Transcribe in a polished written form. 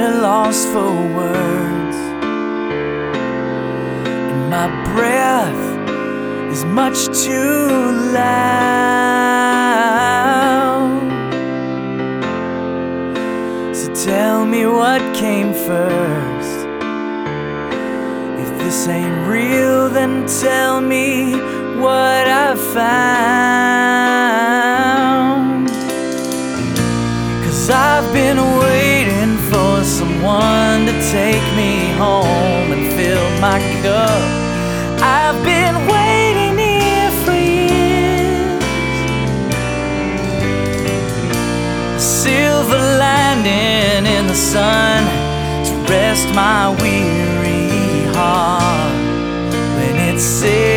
a loss for words, and my breath is much too loud. So tell me what came first. If this ain't real, then tell me what I found. 'Cause I've been waiting for someone to take me home and fill my cup. I've been waiting here for years. A silver lining in the sun to rest my weary heart when it says